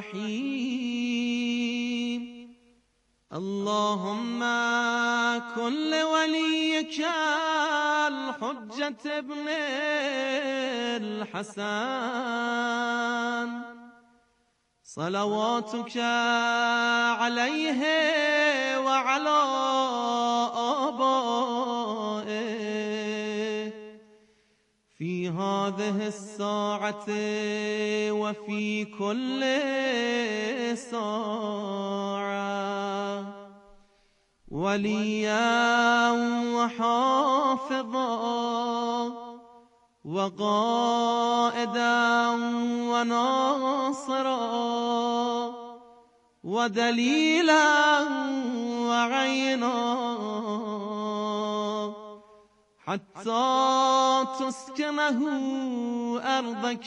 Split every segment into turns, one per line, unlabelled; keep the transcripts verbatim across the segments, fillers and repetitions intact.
الرحيم اللهم كن لوليك الحجة ابن الحسن صلواتك عليه وعلى آبائه في هذه الساعة وفي كل ساعة وليا وحافظا وقائدا وناصرا ودليلا وعينا حتى تسكنه أرضك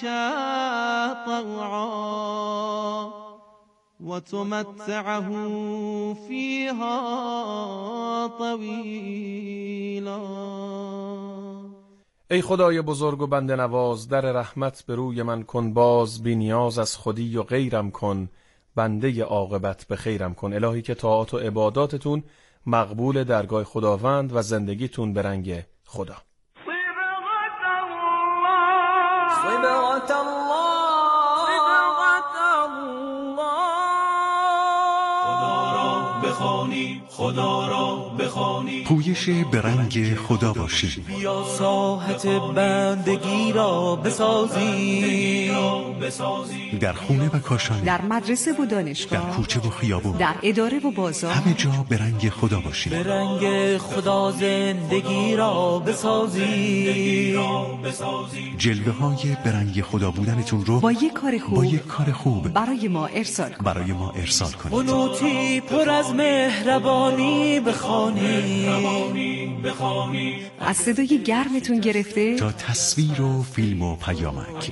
طوعا وتمتعه فيها طویلا.
ای خدای بزرگ و بنده نواز، در رحمت به روی من کن باز، بی نیاز از خودی و غیرم کن، بنده عاقبت به خیرم کن. الهی که طاعات و عباداتتون مقبول درگاه خداوند و زندگیتون به رنگ خدا.
صبغت الله خدا را بخوانی،
پویش به رنگ خدا باشی.
بیا ساحت بندگی را بسازی،
در خونه و کاشانه،
در مدرسه و دانشگاه،
در کوچه و خیابون،
در اداره و بازار،
همه جا به رنگ خدا باشی.
به رنگ خدا زندگی را بسازی.
جلوه های به رنگ خدا بودنتون رو
با یک کار خوب
با یک کار خوب
برای ما ارسال کنید.
برای ما ارسال کنید.
قنوتی پر از مهربانی بخوانی،
از صدای گرمتون گرفته
تا تصویر و فیلم و پیامک،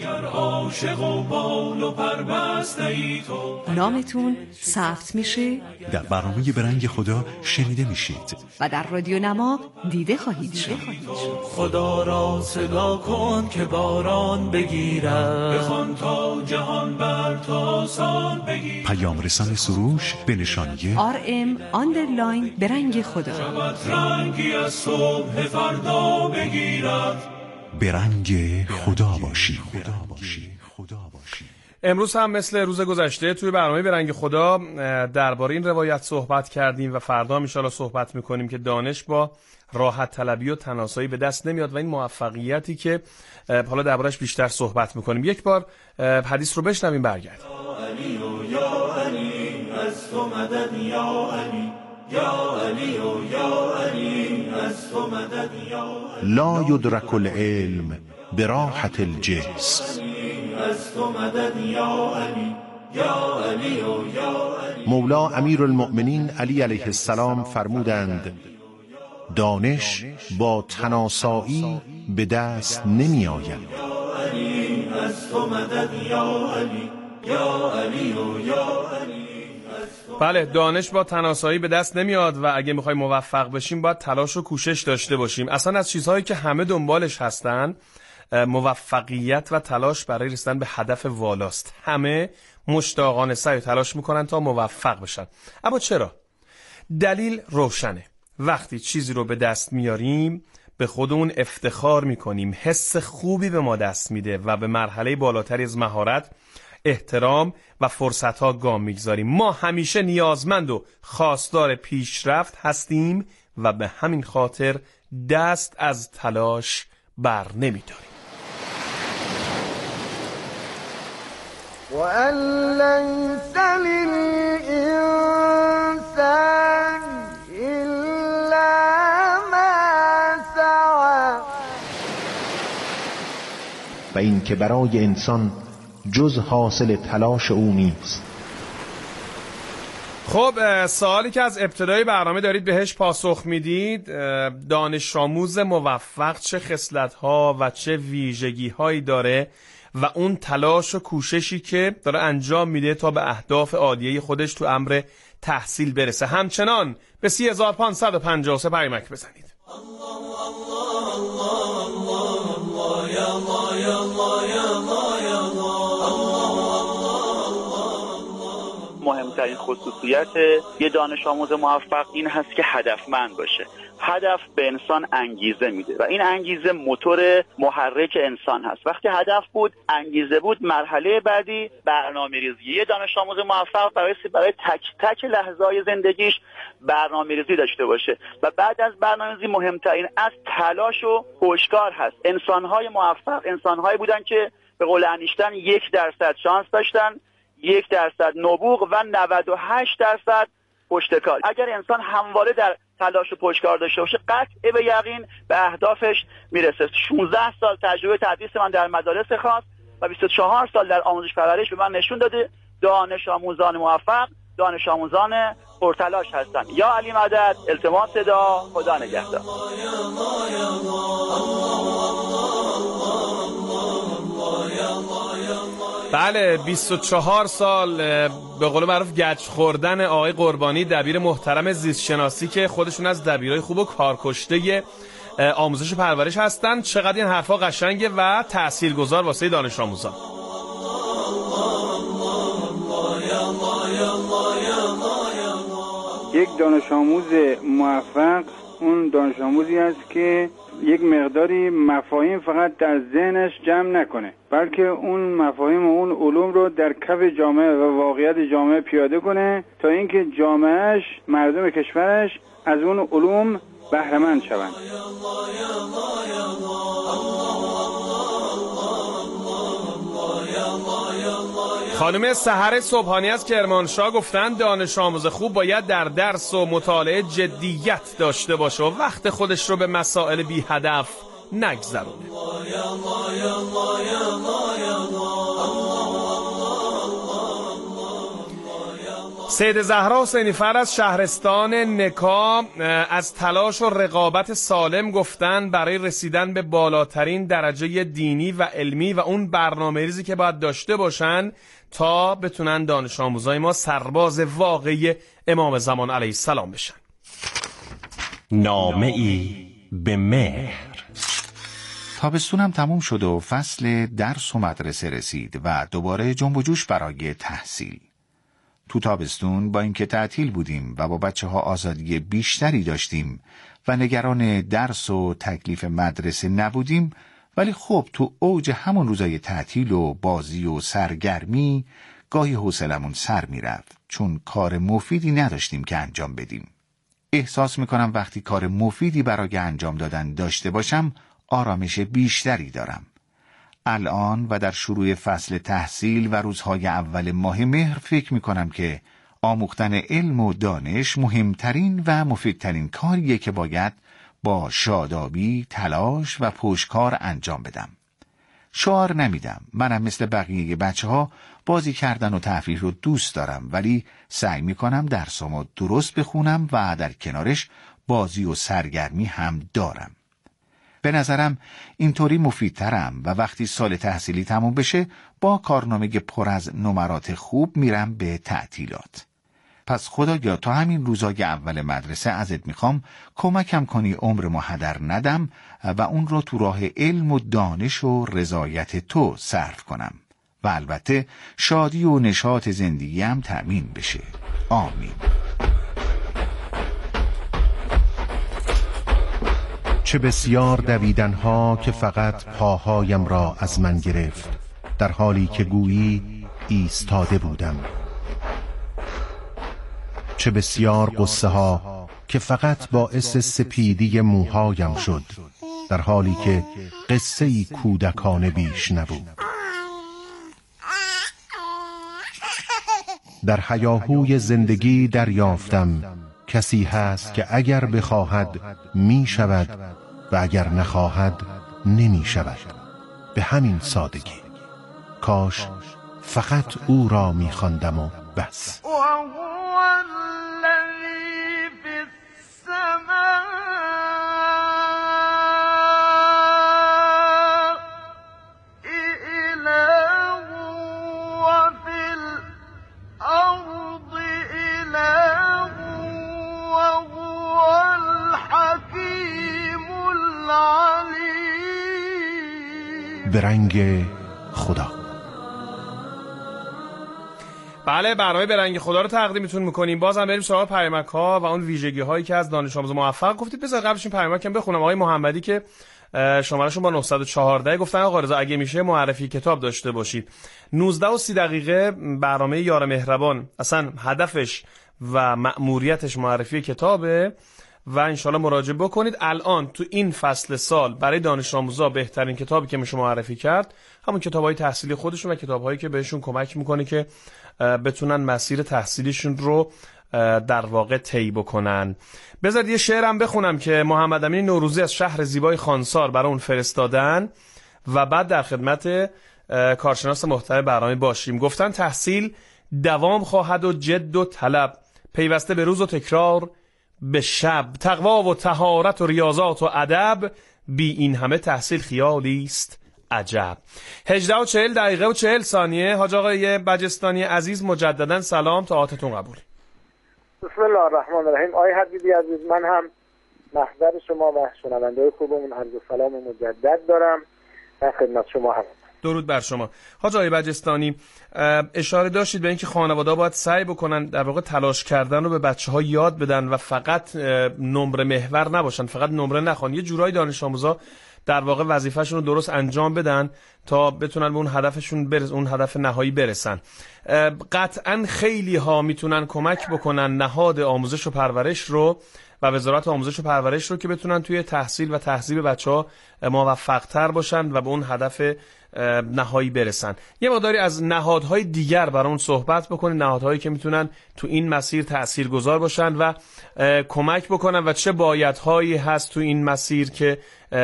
نامتون ثبت میشه،
در برنامه به رنگ خدا شنیده میشید
و در رادیو نما دیده خواهید شد.
خدا را صدا کن که باران بگیرد، بخوان تا جهان بر تو آسان بگیرد.
پیام رسان سروش به نشانی
آر ام آندرلاین به رنگ خدا.
شبت رنگی از صبح فردا بگیرد،
به رنگ خدا باشی. خدا باشی. خدا باشی.
امروز هم مثل روز گذشته توی برنامه به رنگ خدا درباره این روایت صحبت کردیم و فردا ان شاءالله صحبت میکنیم که دانش با راحت طلبی و تناسایی به دست نمیاد و این موفقیتی که حالا دربارش بیشتر صحبت میکنیم. یک بار حدیث رو بشنویم برگرد.
یا علی و یا علی از تو مدد، یا علی یا علی و یا علی از تو مدد، یا علی
لا یدرک العلم براحت الجسم،
از تو مدد، یا علی یا علی و یا علی.
مولا امیرالمؤمنین علی علیه السلام فرمودند دانش با تناسایی به دست نمی آید.
یا علی از تو مدد، یا علی یا علی و یا علی.
بله، دانش با تناسایی به دست نمیاد و اگه میخوایم موفق بشیم باید تلاش و کوشش داشته باشیم. اصلا از چیزهایی که همه دنبالش هستن موفقیت و تلاش برای رسیدن به هدف والاست. همه مشتاقانه سعی و تلاش میکنن تا موفق بشن. اما چرا؟ دلیل روشنه. وقتی چیزی رو به دست میاریم به خودمون افتخار میکنیم، حس خوبی به ما دست میده و به مرحله بالاتری از مهارت، احترام و فرصتها گام میگذاریم. ما همیشه نیازمند و خواستار پیشرفت هستیم و به همین خاطر دست از تلاش بر نمیداریم.
و ان لیس للانسان الا ما سعی،
و این که برای انسان جز حاصل تلاش او نیست.
خب سوالی که از ابتدای برنامه دارید بهش پاسخ میدید، دانش آموز موفق چه خصلت‌ها و چه ویژگی‌هایی داره و اون تلاش و کوششی که داره انجام میده تا به اهداف عالیه خودش تو امر تحصیل برسه. همچنان به سی هزار و پانصد و پنجاه و سه پیامک بزنید.
مهمترین خصوصیت یه دانش آموز موفق این هست که هدفمند باشه. هدف به انسان انگیزه میده و این انگیزه موتور محرک انسان هست. وقتی هدف بود، انگیزه بود، مرحله بعدی برنامه‌ریزی. یه دانش آموز موفق برای برای تک تک لحظه‌های زندگیش برنامه‌ریزی داشته باشه و بعد از برنامه‌ریزی مهمترین از تلاش و پشتکار هست. انسان‌های موفق انسان‌هایی بودن که به قول انیشتین یک درصد شانس داشتن، یک درصد نبوغ و نود و هشت درصد پشتکار. اگر انسان همواره در تلاش و پشتکار داشته باشه، قطع به یقین به اهدافش میرسه. شانزده سال تجربه تدریس من در مدارس خاص و بیست و چهار سال در آموزش پرورش به من نشون داده دانش آموزان موفق دانش آموزان پرتلاش هستند. یا علی مدد، التماس صدا، خدا نگهدار.
بله، بیست و چهار سال به قول معروف گچ خوردن آقای قربانی، دبیر محترم زیست شناسی که خودشون از دبیرای خوب و کارکشته آموزش و پرورش هستن. چقدر این حرفا قشنگه و تاثیرگذار واسه دانش آموزان.
یک دانش آموز موفق اون دانش آموزی است که یک مقداری مفاهیم فقط در ذهنش جمع نکنه، بلکه اون مفاهیم و اون علوم رو در کف جامعه و واقعیت جامعه پیاده کنه تا اینکه جامعهش، مردم کشورش از اون علوم بهره مند شوند.
خانم سحر صبحانی از کرمانشاه گفتن دانش آموز خوب باید در درس و مطالعه جدیت داشته باشه و وقت خودش رو به مسائل بی هدف نگذرونه. سید زهرا حسینی فر از شهرستان نکا از تلاش و رقابت سالم گفتن برای رسیدن به بالاترین درجه دینی و علمی و اون برنامه‌ریزی که باید داشته باشن تا بتونن دانش آموزای ما سرباز واقعی امام زمان علیه السلام بشن.
نامه ای به مهر.
تابستونم تموم شد و فصل درس و مدرسه رسید و دوباره جنب و جوش برای تحصیل. تو تابستون با اینکه تعطیل بودیم و با بچه ها آزادی بیشتری داشتیم و نگران درس و تکلیف مدرسه نبودیم، ولی خب تو اوج همون روزای تعطیل و بازی و سرگرمی گاهی حوصلمون سر میرفت، چون کار مفیدی نداشتیم که انجام بدیم. احساس میکنم وقتی کار مفیدی برای انجام دادن داشته باشم آرامش بیشتری دارم. الان و در شروع فصل تحصیل و روزهای اول ماه مهر فکر میکنم که آموختن علم و دانش مهمترین و مفیدترین کاریه که باید با شادابی، تلاش و پشتکار انجام بدم. شعار نمیدم. منم مثل بقیه بچه ها بازی کردن و تفریح رو دوست دارم، ولی سعی میکنم درسامو درست بخونم و در کنارش بازی و سرگرمی هم دارم. به نظرم اینطوری مفیدترم و وقتی سال تحصیلی تموم بشه با کارنامه پر از نمرات خوب میرم به تعطیلات. پس خدایا تا همین روزای اول مدرسه ازت میخوام کمکم کنی عمرمو هدر ندم و اون رو تو راه علم و دانش و رضایت تو صرف کنم و البته شادی و نشاط زندگیم تأمین بشه. آمین. چه بسیار دویدنها که فقط پاهایم را از من گرفت، در حالی که گویی ایستاده بودم. چه بسیار قصه ها که فقط باعث سپیدی موهایم شد، در حالی که قصه ای کودکانه بیش نبود. در هیاهوی زندگی دریافتم کسی هست که اگر بخواهد می شود و اگر نخواهد نمی شود. به همین سادگی. کاش فقط او را می خواندم و بس. به رنگ خدا.
بله، برنامه به رنگ خدا رو تقدیمتون میکنیم. بازم بریم سراغ پیامک ها و اون ویژگی هایی که از دانش آموز موفق گفتید. بذار قبلش این پیامک هم بخونم. آقای محمدی که شمارهشون با نهصد و چهارده گفتن آقا رضا اگه میشه معرفی کتاب داشته باشید. نوزده و سی دقیقه برنامه یار مهربان اصلا هدفش و مأموریتش معرفی کتابه و انشالله مراجعه بکنید. الان تو این فصل سال برای دانش آموزا بهترین کتابی که میشه معرفی کرد همون کتاب‌های تحصیلی خودشون و کتاب‌هایی که بهشون کمک میکنه که بتونن مسیر تحصیلیشون رو در واقع طی بکنن. بذارید یه شعرم بخونم که محمد امین نوروزی از شهر زیبای خانسار برای اون فرستادن و بعد در خدمت کارشناس محتوای برنامه باشیم. گفتن تحصیل دوام خواهد و جد و طلب، پیوسته به روز و تکرار به شب، تقوا و طهارت و ریاضات و ادب، بی این همه تحصیل خیالی است عجب. هجده و چهل دقیقه و چهل ثانیه. حاج آقای بجستانی عزیز مجددا سلام، طاعتتون قبول.
بسم الله الرحمن الرحیم. آقای حبیبی عزیز، من هم محضر شما و شنونده خوبمون عرض سلام مجدد دارم در خدمت شما هم.
درود بر شما. حاج آقای بجستانی، اشاره داشتید به اینکه خانواده‌ها باید سعی بکنن در واقع تلاش کردن رو به بچه‌ها یاد بدن و فقط نمره محور نباشن، فقط نمره نخوان. یه جورایی دانش آموزا در واقع وظیفه‌شون رو درست انجام بدن تا بتونن به اون هدفشون برس اون هدف نهایی برسن. قطعاً خیلی ها میتونن کمک بکنن نهاد آموزش و پرورش رو و وزارت آموزش و پرورش رو که بتونن توی تحصیل و تهذیب بچه‌ها موفق‌تر باشن و به اون هدف نهایی برسن. یه مقداری از نهادهای دیگر برامون صحبت بکنید، نهادهایی که میتونن تو این مسیر تاثیرگذار باشن و کمک بکنن و چه بایدهایی هست تو این مسیر که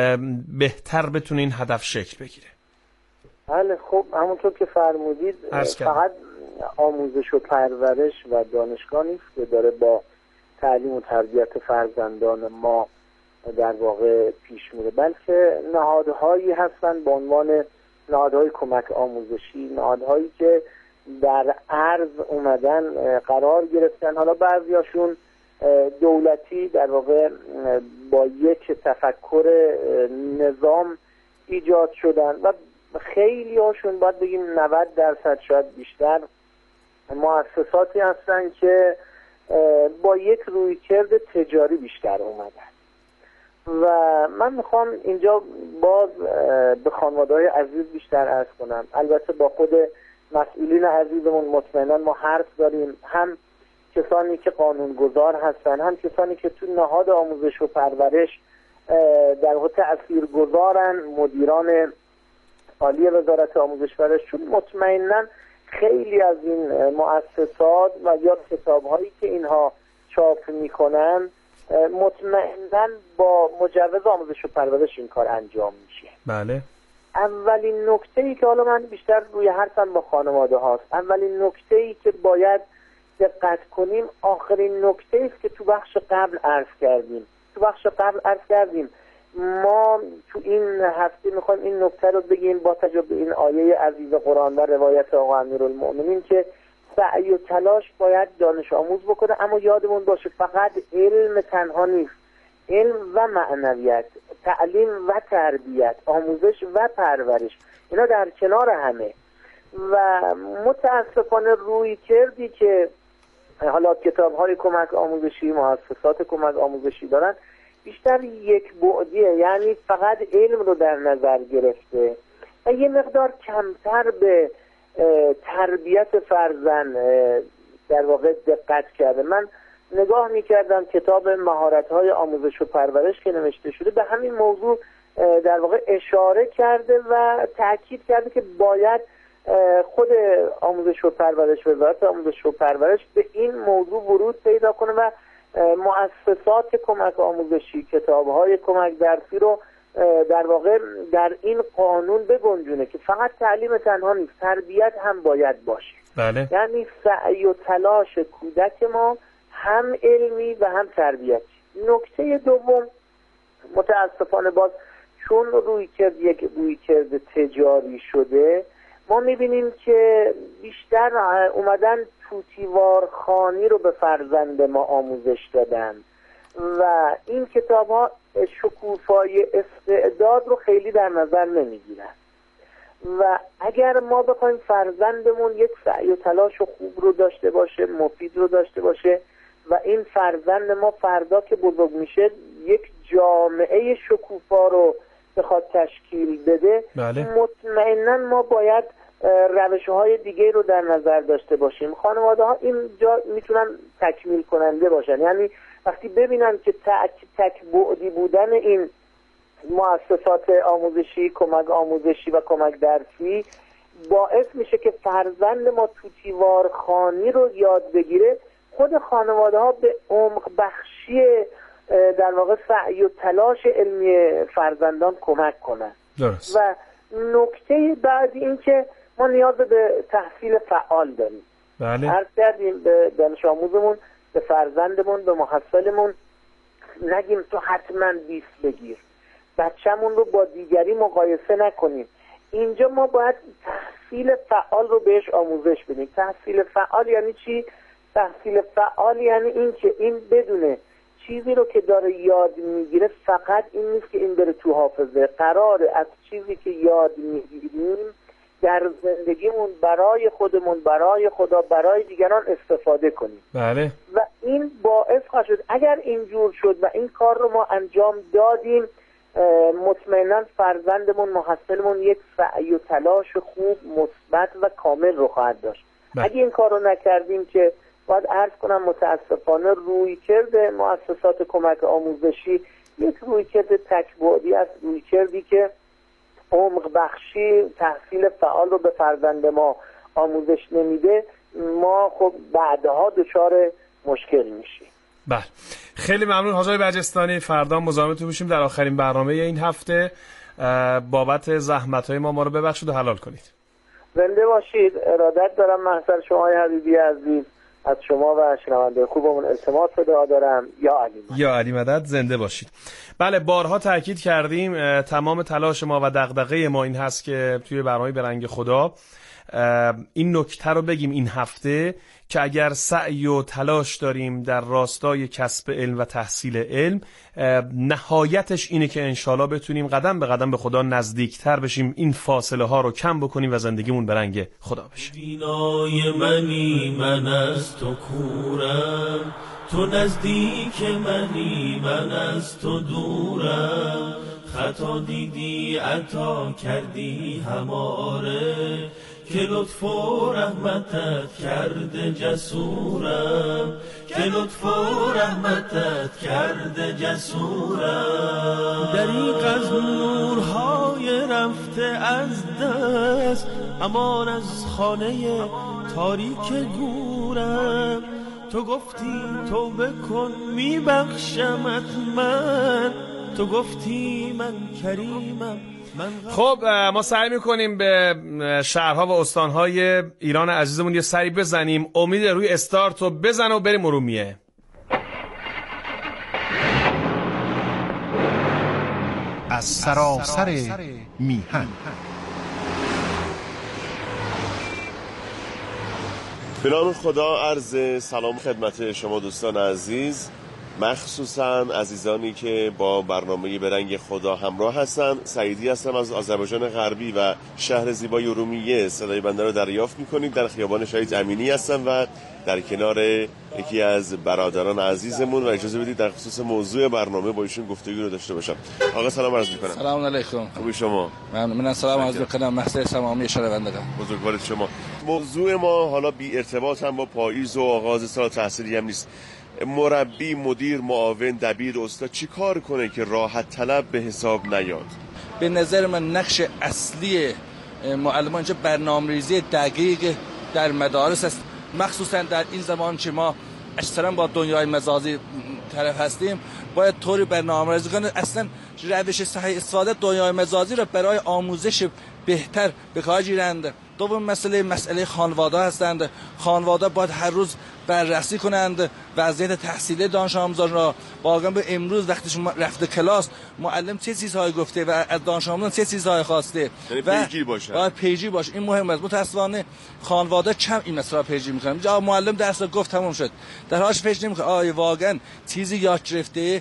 بهتر بتونه این هدف شکل بگیره.
بله، خب همونطور که فرمودید فقط آموزش و پرورش و دانشگاه نیست که داره با تعلیم و تربیت فرزندان ما در واقع پیش میره، بلکه نهادهایی هستن به عنوان نهادهای کمک آموزشی، نهادهایی که در عرض اومدن قرار گرفتن. حالا بعضیاشون دولتی در واقع با یک تفکر نظام ایجاد شدن و خیلی هاشون باید بگیم نود درصد شاید بیشتر مؤسساتی هستن که با یک رویکرد تجاری بیشتر اومدن. و من میخوام اینجا باز به خانواده‌های عزیز بیشتر عرض کنم، البته با خود مسئولین عزیزمون مطمئنا ما حرف داریم، هم کسانی که قانونگذار هستن، هم کسانی که تو نهاد آموزش و پرورش در واقع تاثیرگذارن، مدیران عالی وزارت آموزش و پرورش، چون مطمئنا خیلی از این مؤسسات و یا کتاب‌هایی که اینها چاپ میکنن مطمئنا با مجوز آموزش و پرورش این کار انجام میشه.
بله.
اولین نکته‌ای که حالا من بیشتر روی حرفم با خانواده هاست، اولین نکته‌ای که باید دقت کنیم آخرین نکته‌ای است که تو بخش قبل عرض کردیم. تو بخش قبل عرض کردیم ما تو این هفته میخوایم این نکته رو بگیم با توجه به این آیه عزیز قرآن و روایت آقا امیرالمؤمنین که سعی و تلاش باید دانش آموز بکنه، اما یادمون باشه فقط علم تنها نیست، علم و معنویت، تعلیم و تربیت، آموزش و پرورش، اینا در کنار همه. و متاسفانه روی کردی که حالا کتاب‌های کمک آموزشی، مؤسسات کمک آموزشی دارن بیشتر یک بعدیه، یعنی فقط علم رو در نظر گرفته و یه مقدار کمتر به تربیت فرزند در واقع دقت کرده. من نگاه میکردم کتاب مهارت‌های آموزش و پرورش که نوشته شده به همین موضوع در واقع اشاره کرده و تاکید کرده که باید خود آموزش و پرورش، وزارت آموزش و پرورش به این موضوع ورود پیدا کنه و مؤسسات کمک آموزشی، کتاب‌های کمک درسی رو در واقع در این قانون بگنجونه که فقط تعلیم تنها نیست، تربیت هم باید باشه.
بله.
یعنی سعی و تلاش کودک ما هم علمی و هم تربیتی. نکته دوم، متاسفانه باز چون رویکرد یک رویکرد تجاری شده، ما میبینیم که بیشتر اومدن توتیوار خوانی رو به فرزند ما آموزش دادن و این کتاب ها شکوفای استعداد رو خیلی در نظر نمیگیرن و اگر ما بخوایم فرزندمون یک سعی و تلاش خوب رو داشته باشه، مفید رو داشته باشه و این فرزند ما فردا که بزرگ میشه یک جامعه شکوفا رو بخواد تشکیل بده،
بله.
مطمئنا ما باید روش‌های دیگه رو در نظر داشته باشیم. خانواده ها اینجا میتونن تکمیل کننده باشن، یعنی وقتی ببینن که تک تک بعدی بودن این مؤسسات آموزشی، کمک آموزشی و کمک درسی باعث میشه که فرزند ما توتیوارخوانی رو یاد بگیره، خود خانواده ها به عمق بخشی در واقع سعی و تلاش علمی فرزندان کمک کنن.
درست.
و نکته بعدی این که ما نیاز به تحصیل فعال داریم.
بله.
عرض کردیم به دانش آموزمون، به فرزندمون، به محصلمون نگیم تو حتما بیست بگیر، بچه‌مون رو با دیگری مقایسه نکنیم. اینجا ما باید تحصیل فعال رو بهش آموزش بدیم. تحصیل فعال یعنی چی؟ تحصیل فعال یعنی این که این بدونه چیزی رو که داره یاد میگیره فقط این نیست که این بره تو حافظه، قراره از چیزی که یاد میگیریم در زندگیمون برای خودمون، برای خدا، برای دیگران استفاده کنیم.
بله.
و این باعث خواهد شد اگر اینجور شد و این کار رو ما انجام دادیم، مطمئنا فرزندمون، محصلمون یک سعی و تلاش خوب، مثبت و کامل رو خواهد داشت.
بله.
اگه این کار رو نکردیم که باید عرض کنم متاسفانه رویکرد مؤسسات کمک آموزشی یک رویکرد تک‌بعدی است، رویکردی که عمق بخشی تحصیل فعال رو به فرزند ما آموزش نمیده، ما خب بعدها دچار مشکل میشیم.
بله، خیلی ممنون حاج آقای برجستانی. فردا مزاحمتون میشیم در آخرین برنامه این هفته. بابت زحمت‌های ما ما رو ببخشید و حلال کنید.
زنده باشید. ارادت دارم محضر شما های حبیبی عزیز، از شما و شنونده خوبمون التماس دعا دارم. یا علی مدد. یا
علی مدد. زنده باشید. بله، بارها تاکید کردیم تمام تلاش ما و دغدغه ما این هست که توی برنامه به رنگ خدا این نکته رو بگیم این هفته که اگر سعی و تلاش داریم در راستای کسب علم و تحصیل علم، نهایتش اینه که انشالله بتونیم قدم به قدم به خدا نزدیکتر بشیم، این فاصله ها رو کم بکنیم و زندگیمون به رنگ خدا بشه.
بینای منی من از تو کورم، تو نزدیک منی من از تو دورم، خطا دیدی عطا کردی هماره، که لطف و رحمتت کرده جسورم، که لطف و رحمتت کرده جسورم. دریغ از نورهای رفته از دست، امان از خانه تاریک گورم، تو گفتی توبه کن میبخشمت من، تو گفتی من کریمم.
خب ما سعی میکنیم به شهرها و استانهای ایران عزیزمون یه سری بزنیم. امید روی استارت رو بزن و بریم ارومیه.
از سراسر میهن.
به نام خدا عرض سلام خدمت شما دوستان عزیز، مخصوصا عزیزانی که با برنامه به رنگ خدا همراه هستن. سعیدی هستم از آذربایجان غربی و شهر زیبای ارومیه. صدای بنده رو دریافت میکنید. در خیابان شهید امینی هستم و در کنار یکی از برادران عزیزمون و اجازه بدید در خصوص موضوع برنامه با ایشون گفتگو رو داشته باشم. آقا سلام عرض میکنم.
سلام علیکم.
خوبی شما؟
من من سلام عرض میکنم محضر تمامی شنوندگان.
بزرگوارید شما. موضوع ما حالا بی ارتباط هم با پاییز و آغاز سال تحصیلی هم نیست. مربی، مدیر، معاون، دبیر، استاد چی کار کنه که راحت طلب به حساب نیاد؟
به نظر من نقش اصلی معلمان اینجا برنامه‌ریزی دقیق در مدارس است، مخصوصا در این زمان که ما اکثرا با دنیای مجازی طرف هستیم. باید طوری برنامه‌ریزی کنه اصلا روش صحیح استفاده دنیای مجازی را برای آموزش بهتر به کار گیرند. دوم مسئله مسئله خانواده هستند. خانواده باید هر روز بررسی کنند وضعیت تحصیلی دانش آموزان را. واقعا به امروز وقتی شما رفته کلاس معلم چه چیزهایی گفته و از دانش آموزان چه چیزهایی خواسته
و پیجی باشه.
باید پیجی باشه. این مهم است. متأسفانه خانواده کم این مسئله پیجی میکنن. جا معلم درس گفت تموم شد، در حالش فکر نمیکنه آیا واقعا چیزی یاد گرفته،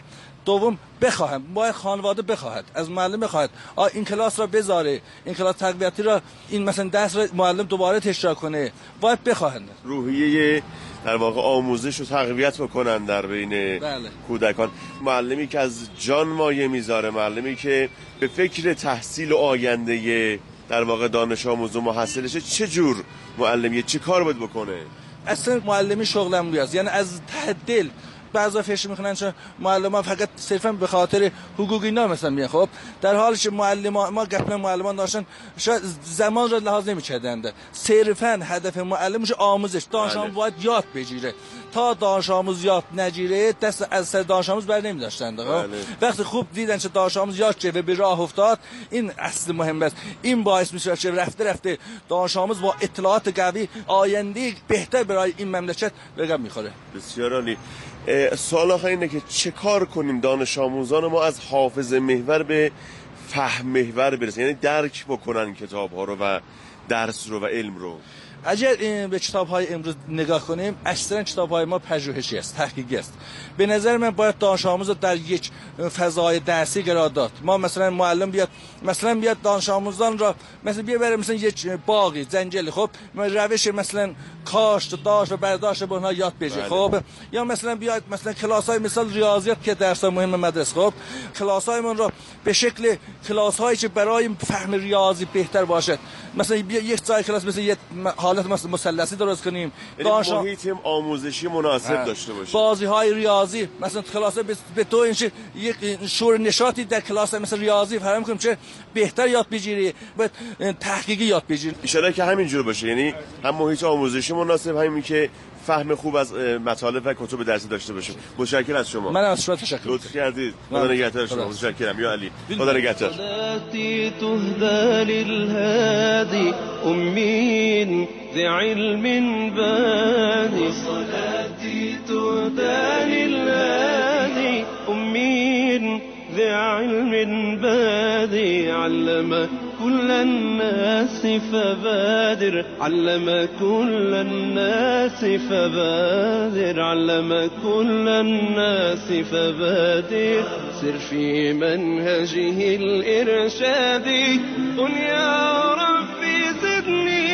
دوم بخواهم، باید خانواده بخواهد، از معلم بخواهد این کلاس را بذاره، این کلاس تقویتی را، این مثلا درس را معلم دوباره تکرار کنه، باید بخواهند.
روحیه در واقع آموزش و تقویت بکنن در بین
بله.
کودکان. معلمی که از جان مایه میذاره، معلمی که به فکر تحصیل و آینده در واقع دانش آموز و محصلشه، چه جور معلمیه، چه کار باید بکنه؟
اصلا معلمی شغلم بیاست، یعنی از ته دل. بعضا فکر میکنن چون معلمان فقط صرفا به خاطر حقوق اینا مثلا میان، خب در حالی که معلمان ما گپ معلمان داشتن شاید زمان را لحاظ نمی‌کردند، صرفا هدف معلمش آموزش، دانش آموز باید یاد بگیره، تا دانش آموز یاد نگیره دست از سر دانش آموز بر نمی‌داشتند. وقتی خوب دیدن که دانش آموز یاد چه و به راه افتاد، این اصل مهم است. این باعث میشه که رفته رفته دانش آموز با اطلاعات قوی آینده بهتر برای این مملکت رقم میخوره.
بسیار عالی. سوال آخر اینه که چه کار کنیم دانش آموزان ما از حافظه محور به فهم محور برسن، یعنی درک بکنن کتاب ها رو و درس رو و علم رو.
اگر به کتاب های امروز نگاه کنیم، اکثرا کتاب های ما پژوهشی است، تحقیقی است. به نظر من باید دانش آموز در یک فضای درسی قرار داد. ما مثلا معلم بیاد مثلا بیاد دانش آموزان را مثلا بیاره مثلا یک باغی زنجیل، خب روش مثلا کاشت و داشت و برداشت به اونها یاد بگیره، خب یا مثلا بیاد مثلا کلاس های مثال ریاضیات که درس مهم مدرسه، خب کلاس های من را به شکل کلاس هایی که برای فهم ریاضی بهتر باشد، مثلا یک جای کلاس مثلا یک حالت مثلا مثلثی درست کنیم،
دانش محیط آموزشی مناسب داشته باشه،
بازی های ریاضی مثلا کلاس به تو این یک شور نشاطی در کلاس مثلا ریاضی فراهم کنیم چه بهتر یاد بگیری، باید تحقیقی یاد بگیری.
ان شاء الله که همینجور باشه، یعنی هم محیط آموزشی مناسب، همین که فهم خوب از مطالب و کتب درسی داشته باشیم. متشکرم از شما.
من از شما تشکر می‌کنم.
لطف کردید. خدا نگهدار شما. متشکرم یا علی. خدا نگهدار.
صلاتي تهدى للهادي أمين ذي علم بادي، صلاتي تهدى للهادي أمين ذي علم بادي، علم كل الناس فبادر، علم كل الناس فبادر، علم كل الناس فبادر، سر في منهجه الإرشادي، قل يا ربي زدني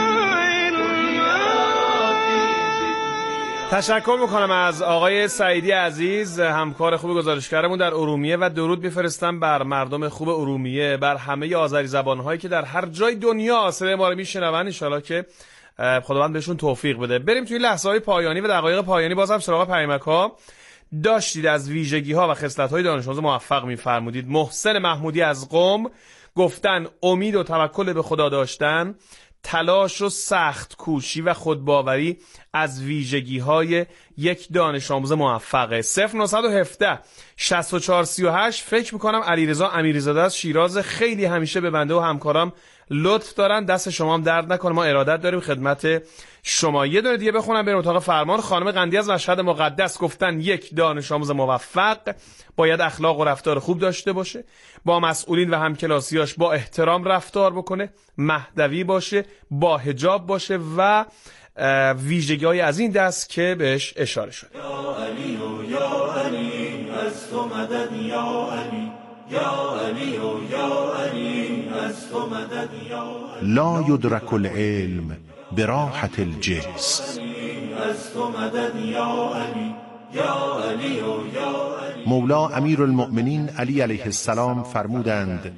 تشکر میکنم از آقای سعیدی عزیز، همکار خوب گزارشگرمون در ارومیه، و درود میفرستم بر مردم خوب ارومیه، بر همه آذری زبانهایی که در هر جای دنیا صدای ما رو میشنون. ان شاءالله که خداوند بهشون توفیق بده. بریم توی لحظه‌های پایانی و دقایق پایانی بازم سراغ پیامک‌ها. داشتید از ویژگی‌ها و خصلت‌های دانش آموز موفق می‌فرمودید. محسن محمودی از قم گفتن امید و توکل به خدا داشتن، تلاش و سخت کوشی و خودباوری از ویژگی‌های یک دانش آموز موفقه. صفر نه یک هفت شصت و چهار سی و هشت. فکر میکنم علیرضا امیریزاده از شیراز، خیلی همیشه به بنده و همکارام لطف دارن، دست شما هم درد نکنه، ما ارادت داریم خدمت شما. یه دونه دیگه بخونم بریم اتاق فرمان. خانم قندی از مشهد مقدس گفتن یک دانش آموز موفق باید اخلاق و رفتار خوب داشته باشه، با مسئولین و همکلاسیاش با احترام رفتار بکنه، مهدوی باشه، با حجاب باشه و ویژگی‌های از این دست که بهش اشاره شد.
یا علی و یا علی از تو مدد یا علی، یا علی و یا علی از تو مدد یا علی،
لا یدرک العلم براحة الجسم،
از تو مدد یا علی، یا علی و یا علی.
مولا امیرالمؤمنین علی علیه السلام فرمودند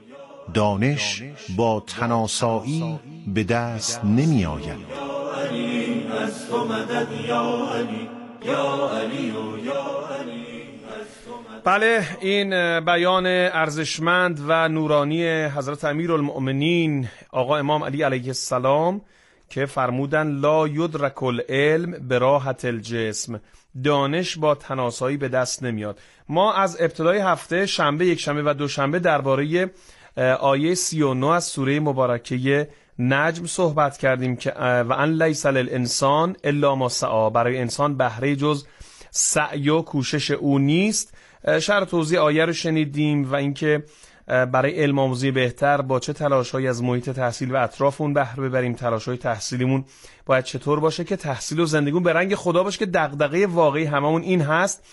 دانش با تناسایی به دست نمی آید.
از تو مدد یا علی، یا علی و یا علی.
بله، این بیان ارزشمند و نورانی حضرت امیرالمؤمنین آقا امام علی علیه السلام که فرمودن لا یدرک العلم براحة الجسم، دانش با تناسایی به دست نمیاد. ما از ابتدای هفته شنبه، یک شنبه و دوشنبه درباره آیه سی و نه از سوره مبارکه نجم صحبت کردیم که و ان لیس للانسان الا ما سعی، برای انسان بهره جز سعی و کوشش او نیست. شرح توضیح آیه رو شنیدیم و اینکه برای علم آموزی بهتر با چه تلاش‌هایی از محیط تحصیل و اطراف اون بهره ببریم، تلاش‌های تحصیلیمون باید چطور باشه که تحصیل و زندگیمون به رنگ خدا باشه که دغدغه واقعی هممون این هست.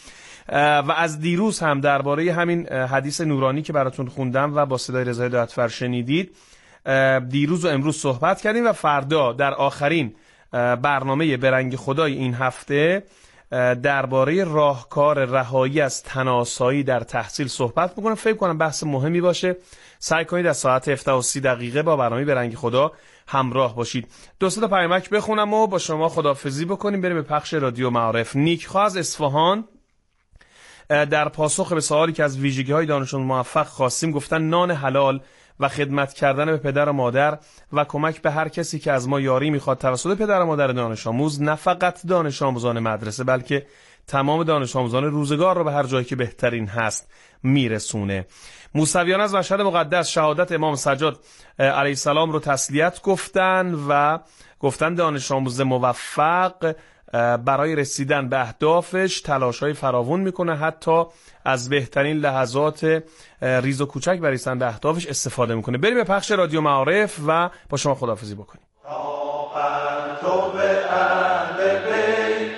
و از دیروز هم درباره همین حدیث نورانی که براتون خوندم و با صدای رضا هدایتفر شنیدید، دیروز و امروز صحبت کردیم و فردا در آخرین برنامه برنگ خدای این هفته درباره راهکار رهایی از تناسایی در تحصیل صحبت میکنم. فکر کنم بحث مهمی باشه. سعی کنید از ساعت هفده و سی دقیقه با برنامه برنگ خدا همراه باشید. دو سه تا پیامک بخونم و با شما خداحافظی بکنیم، بریم به پخش رادیو معارف. نیکخواه از اصفهان در پاسخ به سوالی که از ویژگی‌های دانش آموز موفق خواستیم گفتن نان حلال و خدمت کردن به پدر و مادر و کمک به هر کسی که از ما یاری میخواد توسط پدر و مادر دانش آموز، نه فقط دانش آموزان مدرسه بلکه تمام دانش آموزان روزگار رو به هر جایی که بهترین هست میرسونه. موسویان از مشهد مقدس شهادت امام سجاد علیه السلام رو تسلیت گفتن و گفتن دانش آموز موفق برای رسیدن به اهدافش تلاش‌های فراوون میکنه، حتی از بهترین لحظات ریز و کوچک برای رسیدن به اهدافش استفاده میکنه. بریم به پخش رادیو معارف و با شما خداحافظی بکنیم.
تو به اهل بیت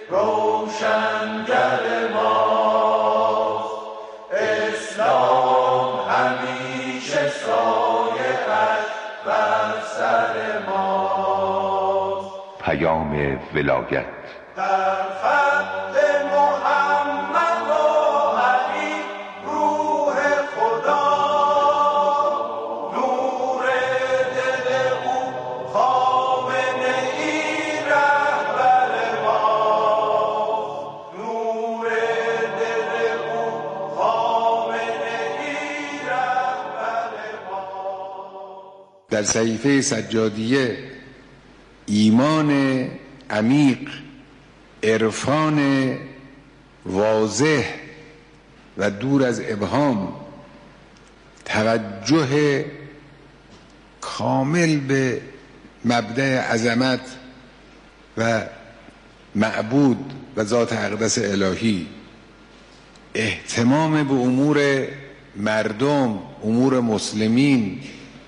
روشنگر ما، اسلام همیشه سایه‌اش بر سر ما.
پیام ولایت
در خط محمد و علی روح خدا، نور دل او خامنه ای رهبر ما، نور دل او خامنه ای رهبر ما.
در صحیفه سجادیه ایمان عمیق، عرفان واضح و دور از ابهام، توجه کامل به مبدأ عظمت و معبود و ذات اقدس الهی، اهتمام به امور مردم، امور مسلمین،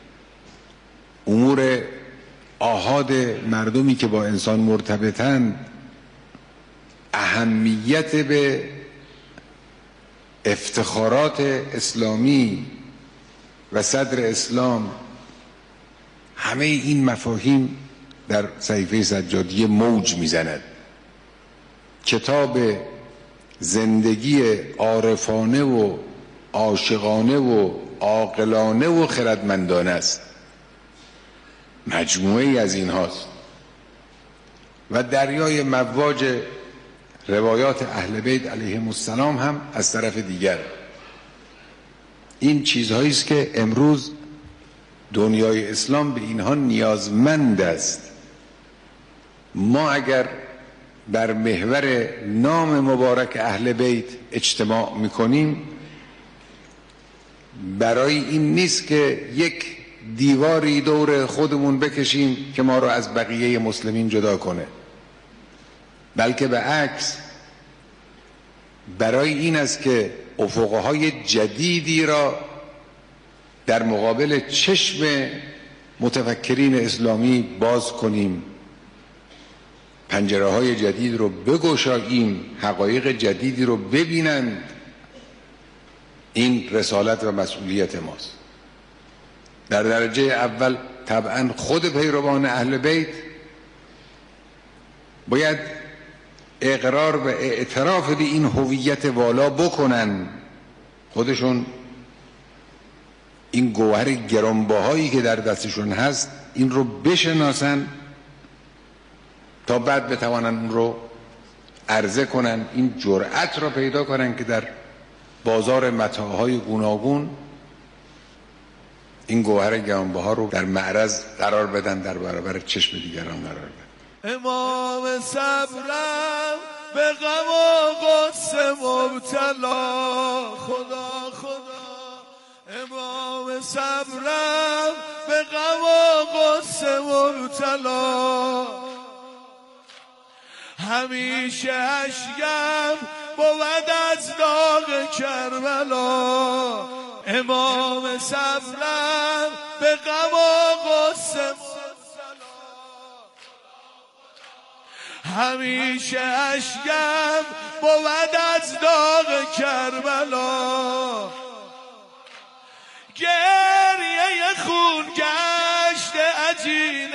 امور آحاد مردمی که با انسان مرتبطند، اهمیت به افتخارات اسلامی و صدر اسلام، همه این مفاهیم در صحیفه سجادیه موج میزند. کتاب زندگی عارفانه و عاشقانه و عاقلانه و خردمندانه است. مجموعه ای از این هاست و دریای مواج روایات اهل بیت علیهم السلام هم از طرف دیگر. این چیزهایی است که امروز دنیای اسلام به اینها نیازمند است. ما اگر بر محور نام مبارک اهل بیت اجتماع میکنیم، برای این نیست که یک دیواری دور خودمون بکشیم که ما رو از بقیه مسلمین جدا کنه، بلکه به عکس برای این است که افقهای جدیدی را در مقابل چشم متفکرین اسلامی باز کنیم، پنجره های جدید رو بگشاییم، حقایق جدیدی رو ببینند. این رسالت و مسئولیت ماست. در درجه اول طبعا خود پیروان اهل بیت باید اقرار و اعتراف به این هویت والا بکنن، خودشون این گوهر گرانبهایی که در دستشون هست این رو بشناسن تا بعد بتوانن اون رو عرضه کنن، این جرأت رو پیدا کنن که در بازار متاعهای گوناگون این گوهر گرانبها رو در معرض قرار بدن، در برابر چشم دیگران قرار بدن.
امام صبرم به غم و غصه مبتلا، خدا خدا. امام صبرم به غم و غصه مبتلا، همیشه اشکم بود از داغ کربلا. امام صبرم به غم و غصه،
همیشه اشکم بود از داغ کربلا، گریه خون گشته عجیب